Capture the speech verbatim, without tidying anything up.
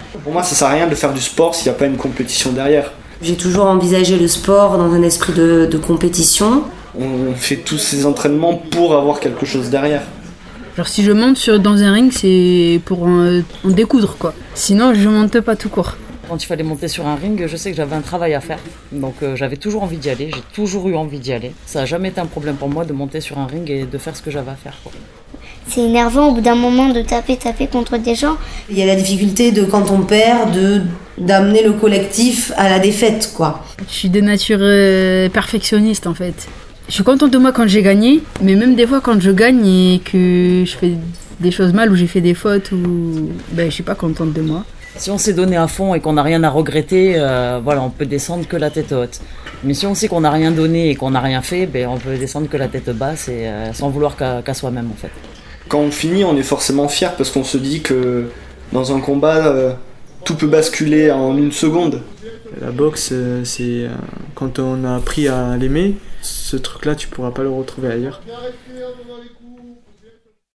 Pour moi, ça sert à rien de faire du sport s'il n'y a pas une compétition derrière. J'ai toujours envisagé le sport dans un esprit de, de compétition. On fait tous ces entraînements pour avoir quelque chose derrière. Genre si je monte sur, dans un ring, c'est pour en, en découdre quoi. Sinon je monte pas tout court. Quand il fallait monter sur un ring, je sais que j'avais un travail à faire. Donc euh, j'avais toujours envie d'y aller, j'ai toujours eu envie d'y aller. Ça n'a jamais été un problème pour moi de monter sur un ring et de faire ce que j'avais à faire, quoi. C'est énervant au bout d'un moment de taper, taper contre des gens. Il y a la difficulté de quand on perd, de, d'amener le collectif à la défaite, quoi. Je suis de nature euh, perfectionniste en fait. Je suis contente de moi quand j'ai gagné, mais même des fois quand je gagne et que je fais des choses mal ou j'ai fait des fautes, ou ben, je suis pas contente de moi. Si on s'est donné à fond et qu'on n'a rien à regretter, euh, voilà, on peut descendre que la tête haute. Mais si on sait qu'on n'a rien donné et qu'on n'a rien fait, ben, on peut descendre que la tête basse et euh, sans vouloir qu'à, qu'à soi-même en fait. Quand on finit, on est forcément fier parce qu'on se dit que dans un combat, euh, tout peut basculer en une seconde. La boxe, euh, c'est euh, quand on a appris à l'aimer, ce truc-là, tu pourras pas le retrouver ailleurs.